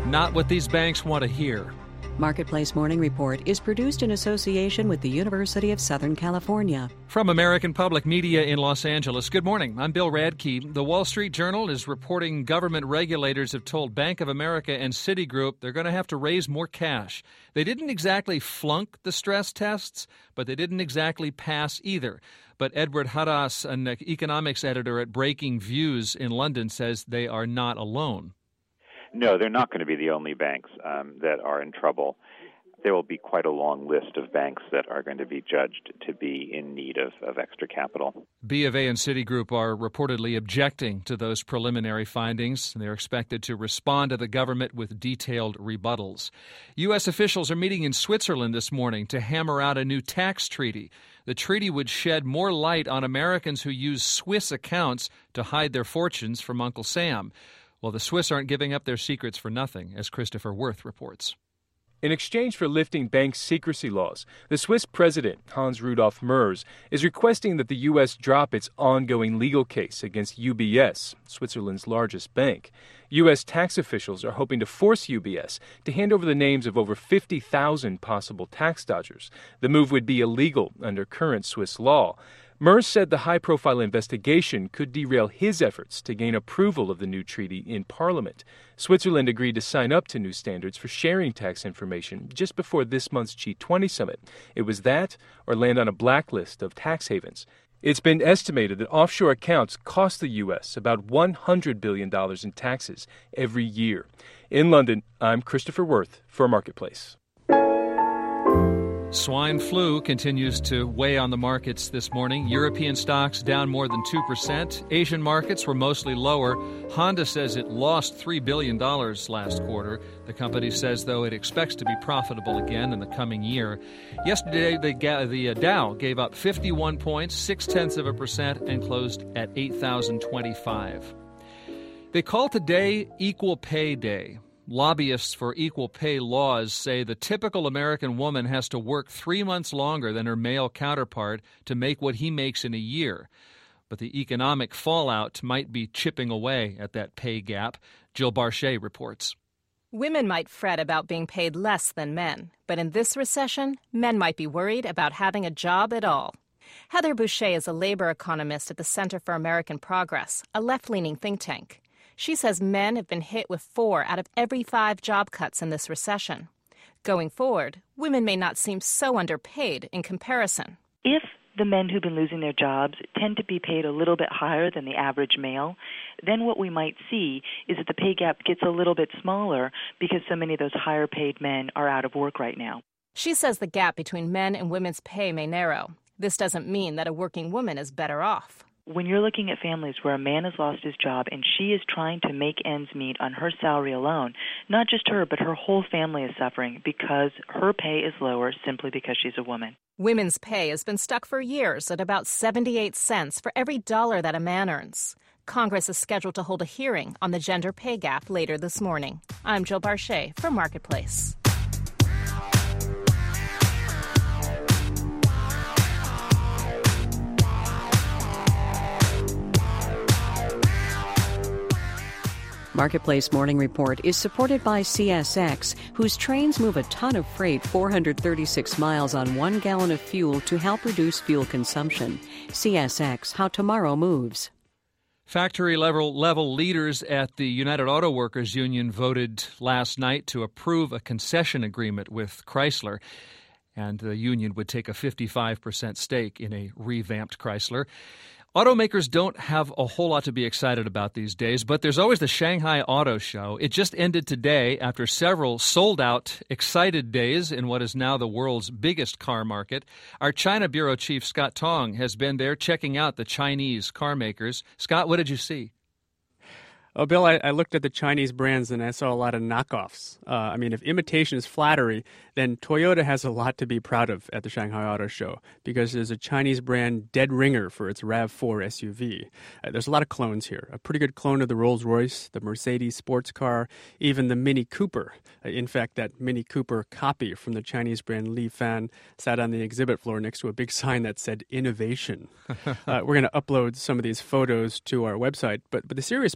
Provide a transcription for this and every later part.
Not what these banks want to hear. Marketplace Morning Report is produced in association with the University of Southern California. From American Public Media in Los Angeles, good morning. I'm Bill Radke. The Wall Street Journal is reporting government regulators have told Bank of America and Citigroup they're going to have to raise more cash. They didn't exactly flunk the stress tests, but they didn't exactly pass either. But Edward Haras, an economics editor at Breaking Views in London, says they are not alone. No, they're not going to be the only banks that are in trouble. There will be quite a long list of banks that are going to be judged to be in need of extra capital. B of A and Citigroup are reportedly objecting to those preliminary findings. They're expected to respond to the government with detailed rebuttals. U.S. officials are meeting in Switzerland this morning to hammer out a new tax treaty. The treaty would shed more light on Americans who use Swiss accounts to hide their fortunes from Uncle Sam. Well, the Swiss aren't giving up their secrets for nothing, as Christopher Worth reports. In exchange for lifting bank secrecy laws, the Swiss president, Hans-Rudolf Merz, is requesting that the U.S. drop its ongoing legal case against UBS, Switzerland's largest bank. U.S. tax officials are hoping to force UBS to hand over the names of over 50,000 possible tax dodgers. The move would be illegal under current Swiss law. Merz said the high-profile investigation could derail his efforts to gain approval of the new treaty in Parliament. Switzerland agreed to sign up to new standards for sharing tax information just before this month's G20 summit. It was that or land on a blacklist of tax havens. It's been estimated that offshore accounts cost the U.S. about $100 billion in taxes every year. In London, I'm Christopher Worth for Marketplace. Swine flu continues to weigh on the markets this morning. European stocks down more than 2%. Asian markets were mostly lower. Honda says it lost $3 billion last quarter. The company says, though, it expects to be profitable again in the coming year. Yesterday, the Dow gave up 51 points, 0.6%, and closed at 8,025. They call today Equal Pay Day. Lobbyists for equal pay laws say the typical American woman has to work 3 months longer than her male counterpart to make what he makes in a year. But the economic fallout might be chipping away at that pay gap. Jill Barchet reports. Women might fret about being paid less than men, but in this recession, men might be worried about having a job at all. Heather Boucher is a labor economist at the Center for American Progress, a left-leaning think tank. She says men have been hit with 4 out of every 5 job cuts in this recession. Going forward, women may not seem so underpaid in comparison. If the men who've been losing their jobs tend to be paid a little bit higher than the average male, then what we might see is that the pay gap gets a little bit smaller because so many of those higher paid men are out of work right now. She says the gap between men and women's pay may narrow. This doesn't mean that a working woman is better off. When you're looking at families where a man has lost his job and she is trying to make ends meet on her salary alone, not just her, but her whole family is suffering because her pay is lower simply because she's a woman. Women's pay has been stuck for years at about 78 cents for every dollar that a man earns. Congress is scheduled to hold a hearing on the gender pay gap later this morning. I'm Jill Barchet for Marketplace. Marketplace Morning Report is supported by CSX, whose trains move a ton of freight 436 miles on 1 gallon of fuel to help reduce fuel consumption. CSX, how tomorrow moves. Factory level leaders at the United Auto Workers Union voted last night to approve a concession agreement with Chrysler, and the union would take a 55% stake in a revamped Chrysler. Automakers don't have a whole lot to be excited about these days, but there's always the Shanghai Auto Show. It just ended today after several sold-out, excited days in what is now the world's biggest car market. Our China Bureau Chief, Scott Tong, has been there checking out the Chinese car makers. Scott, what did you see? Oh, Bill, I looked at the Chinese brands and I saw a lot of knockoffs. If imitation is flattery, then Toyota has a lot to be proud of at the Shanghai Auto Show because there's a Chinese brand dead ringer for its RAV4 SUV. There's a lot of clones here. A pretty good clone of the Rolls-Royce, the Mercedes sports car, even the Mini Cooper. In fact, that Mini Cooper copy from the Chinese brand Li Fan sat on the exhibit floor next to a big sign that said innovation. We're going to upload some of these photos to our website, but the serious point is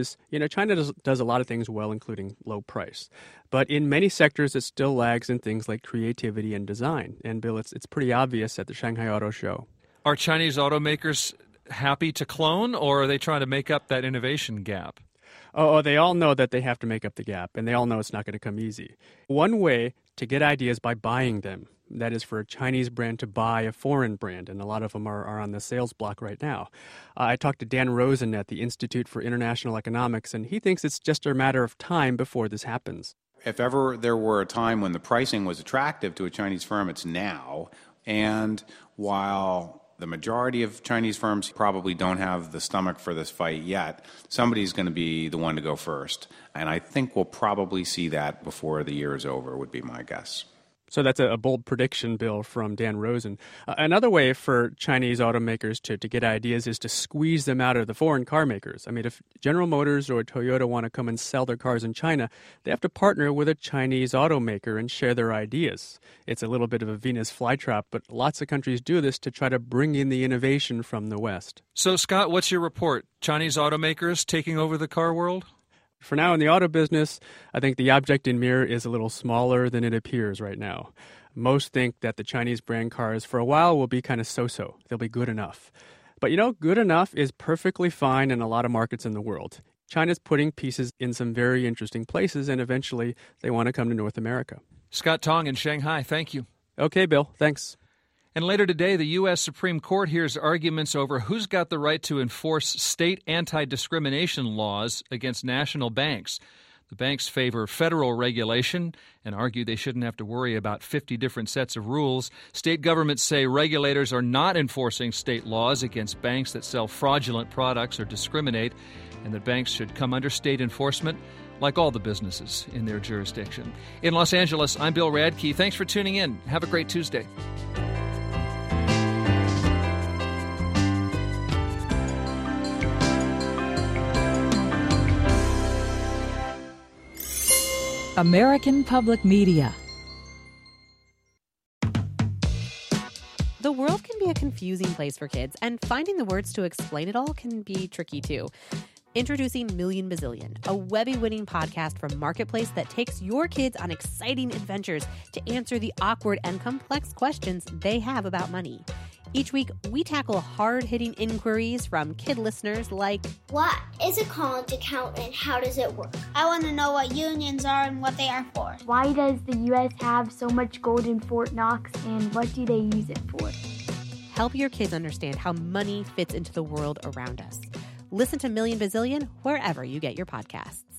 is, China does a lot of things well, including low price. But in many sectors, it still lags in things like creativity and design. And Bill, it's pretty obvious at the Shanghai Auto Show. Are Chinese automakers happy to clone, or are they trying to make up that innovation gap? Oh, they all know that they have to make up the gap, and they all know it's not going to come easy. One way to get ideas by buying them. That is for a Chinese brand to buy a foreign brand, and a lot of them are on the sales block right now. I talked to Dan Rosen at the Institute for International Economics, and he thinks it's just a matter of time before this happens. If ever there were a time when the pricing was attractive to a Chinese firm, it's now. And while the majority of Chinese firms probably don't have the stomach for this fight yet, somebody's going to be the one to go first. And I think we'll probably see that before the year is over, would be my guess. So that's a bold prediction, Bill, from Dan Rosen. Another way for Chinese automakers to get ideas is to squeeze them out of the foreign car makers. I mean, if General Motors or Toyota want to come and sell their cars in China, they have to partner with a Chinese automaker and share their ideas. It's a little bit of a Venus flytrap, but lots of countries do this to try to bring in the innovation from the West. So, Scott, what's your report? Chinese automakers taking over the car world? For now, in the auto business, I think the object in mirror is a little smaller than it appears right now. Most think that the Chinese brand cars for a while will be kind of so-so. They'll be good enough. But good enough is perfectly fine in a lot of markets in the world. China's putting pieces in some very interesting places, and eventually they want to come to North America. Scott Tong in Shanghai, thank you. Okay, Bill, thanks. And later today, the U.S. Supreme Court hears arguments over who's got the right to enforce state anti-discrimination laws against national banks. The banks favor federal regulation and argue they shouldn't have to worry about 50 different sets of rules. State governments say regulators are not enforcing state laws against banks that sell fraudulent products or discriminate, and that banks should come under state enforcement like all the businesses in their jurisdiction. In Los Angeles, I'm Bill Radke. Thanks for tuning in. Have a great Tuesday. American Public Media. The world can be a confusing place for kids, and finding the words to explain it all can be tricky too. Introducing Million Bazillion, a Webby-winning podcast from Marketplace that takes your kids on exciting adventures to answer the awkward and complex questions they have about money. Each week, we tackle hard-hitting inquiries from kid listeners like, what is a college account and how does it work? I want to know what unions are and what they are for. Why does the U.S. have so much gold in Fort Knox and what do they use it for? Help your kids understand how money fits into the world around us. Listen to Million Bazillion wherever you get your podcasts.